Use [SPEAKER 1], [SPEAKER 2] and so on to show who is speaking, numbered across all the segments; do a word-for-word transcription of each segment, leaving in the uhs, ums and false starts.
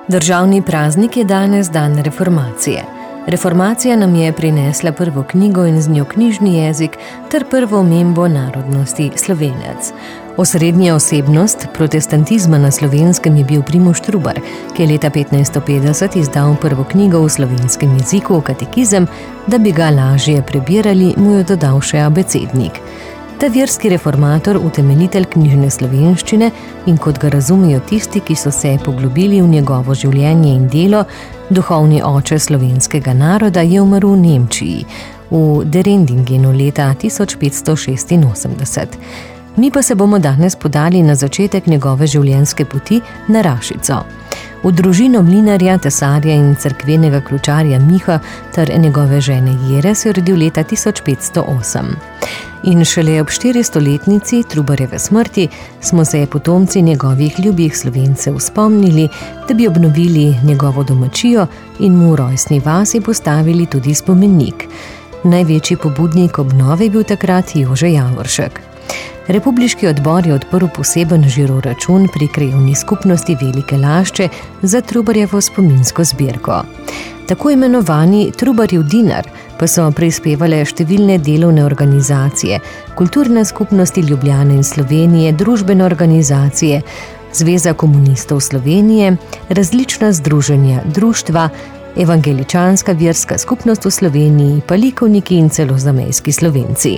[SPEAKER 1] Državni praznik je danes dan reformacije. Reformacija nam je prinesla prvo knjigo in z njo knjižni jezik ter prvo omembo narodnosti Slovenec. Osrednja osebnost protestantizma na Slovenskem je bil Primož Trubar, ki je leta petnajststo petdeset izdal prvo knjigo v slovenskem jeziku, Katekizem, da bi ga lažje prebirali, mu je dodal še abecednik. Ta verski reformator, utemeljitelj knjižne slovenščine in kot ga razumejo tisti, ki so se poglobili v njegovo življenje in delo, duhovni oče slovenskega naroda, je umrl v Nemčiji, v Derendingenu leta tisoč petsto šestinosemdeset. Mi pa se bomo danes podali na začetek njegove življenjske poti na Rašico. V družino mlinarja, tesarja in cerkvenega ključarja Miha ter njegove žene Jere se je rodil leta tisoč petsto osem. In šele ob štiristoletnici Trubarjeve smrti smo se potomci njegovih ljubih Slovencev spomnili, da bi obnovili njegovo domačijo in mu v rojstni vasi postavili tudi spomenik. Največji pobudnik obnove je bil takrat Jože Javoršek. Republiški odbor je odprl poseben žiroračun pri krajevni skupnosti Velike Lašče za Trubarjevo spominsko zbirko. Tako imenovani Trubarjev dinar pa so prispevale številne delovne organizacije, kulturne skupnosti Ljubljane in Slovenije, družbene organizacije, Zveza komunistov Slovenije, različna združenja, društva, evangeličanska verska skupnost v Sloveniji, pa likovniki in celo zamejski Slovenci.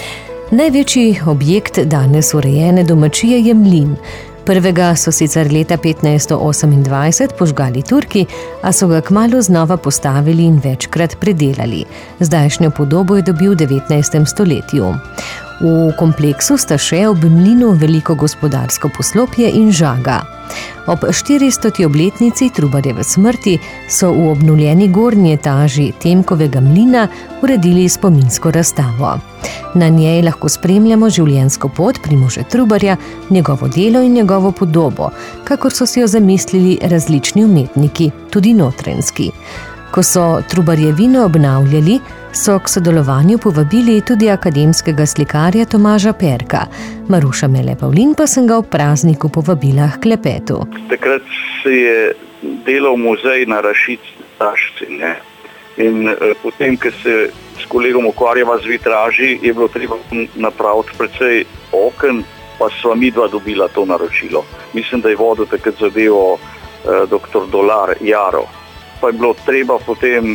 [SPEAKER 1] Največji objekt danes urejene domačije je mlin. Prvega so sicer leta petnajststo osemindvajset požgali Turki, a so ga kmalu znova postavili in večkrat predelali. Zdajšnjo podobo je dobil v devetnajstem stoletju. V kompleksu sta še ob mlinu veliko gospodarsko poslopje in žaga. Ob štiristoti obletnici Trubarjeve smrti so v obnovljeni gornji etaži Temkovega mlina uredili spominsko razstavo. Na njej lahko spremljamo življenjsko pot Primoža Trubarja, njegovo delo in njegovo podobo, kakor so si jo zamislili različni umetniki, tudi notranjski. Ko so Trubarjevino obnavljali, so k sodelovanju povabili tudi akademskega slikarja Tomaža Perka. Maruša Mele Pavlin pa sem ga v prazniku povabila k klepetu.
[SPEAKER 2] Takrat se je delal muzej na Rašici, ne? In eh, potem, ko se s kolegom ukvarjava z vitraži, je bilo treba napraviti precej oken, pa sva midva dobila to naročilo. Mislim, da je vodil takrat zadevo eh, doktor Dolar Jaro. Pa je bilo treba potem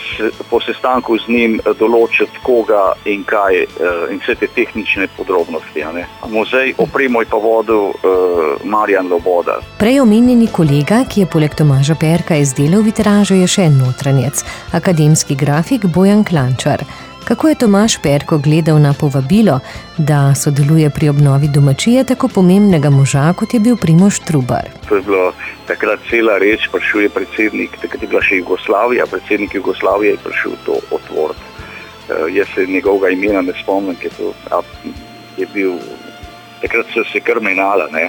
[SPEAKER 2] po sestanku z njim določiti koga in kaj in vse te tehnične podrobnosti. Ne? Muzej opremo je pa vodil uh, Marjan Loboda.
[SPEAKER 1] Prej omenjeni kolega, ki je poleg Tomaža Perka izdelal vitraže, je še notranjec, akademski grafik Bojan Klančar. Kako je Tomaž Perko gledal na povabilo, da sodeluje pri obnovi domačije tako pomembnega moža, kot je bil Primož Trubar?
[SPEAKER 2] To je bilo takrat cela reč, prišel je predsednik, takrat je bila še Jugoslavija, predsednik Jugoslavije je prišel to otvoriti. Uh, jaz se njegovega imena ne spomnim, ker to je bil, takrat so se kar menala, ne?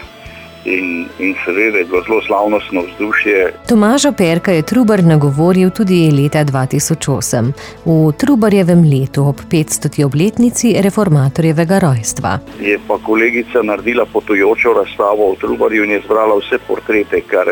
[SPEAKER 2] In, in seveda je bilo zelo slavnostno vzdušje.
[SPEAKER 1] Tomaža Perka je Trubar nagovoril tudi leta dva tisoč osem, v Trubarjevem letu ob petstoti obletnici reformatorjevega rojstva.
[SPEAKER 2] Je pa kolegica naredila potujočo razstavo v Trubarju in je zbrala vse portrete, kar,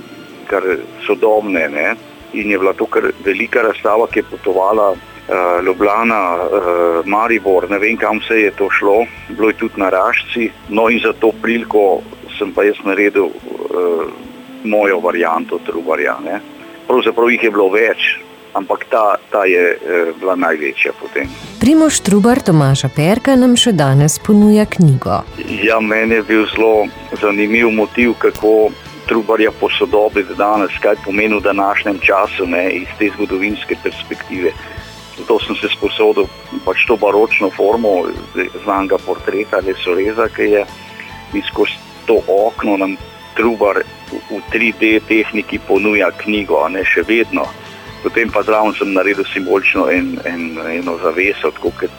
[SPEAKER 2] kar sodobne, ne? In je bila to kar velika razstava, ki je potovala uh, Ljubljana, uh, Maribor, ne vem kam vse je to šlo, bilo je tudi na Rašci, no in za to priliko sem pa jaz naredil uh, mojo varianto Trubarja. Ne? Pravzaprav jih je bilo več, ampak ta, ta je uh, bila največja potem.
[SPEAKER 1] Primož Trubar Tomaža Perka nam še danes ponuja knjigo.
[SPEAKER 2] Ja, meni je bil zelo zanimiv motiv, kako Trubarja posodobiti danes, kaj pomeni v današnjem času, ne, iz te zgodovinske perspektive. Zato sem se sposodil pač to baročno formo znanega portreta lesoreza, ki je in skozi to okno nam Trubar v tri D tehniki ponuja knjigo, a ne še vedno. Potem pa zraven sem naredil simbolično en, en, eno zaveso, tako kot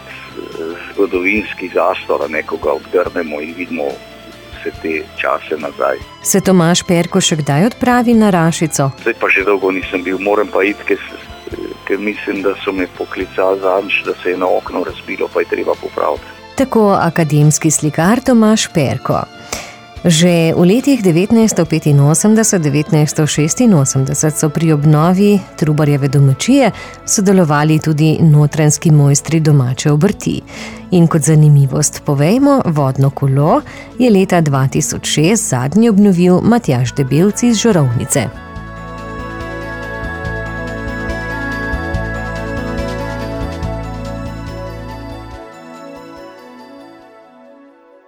[SPEAKER 2] zgodovinski zastor, nekoga obgrnemo in vidimo vse te čase nazaj.
[SPEAKER 1] Se Tomaž Perko še kdaj odpravi na Rašico?
[SPEAKER 2] Zdaj pa že dolgo nisem bil, moram pa iti, ker, ker mislim, da so me poklicali zadnjič, da se je na okno razbilo, pa je treba popraviti.
[SPEAKER 1] Tako akademski slikar Tomaž Perko. Že v letih devetnajststo petinosemdeset do devetnajststo šestinosemdeset so pri obnovi Trubarjeve domačije sodelovali tudi notranjski mojstri domače obrti. In kot zanimivost povejmo, vodno kolo je leta dva tisoč šest zadnji obnovil Matjaž Debevc iz Žorovnice.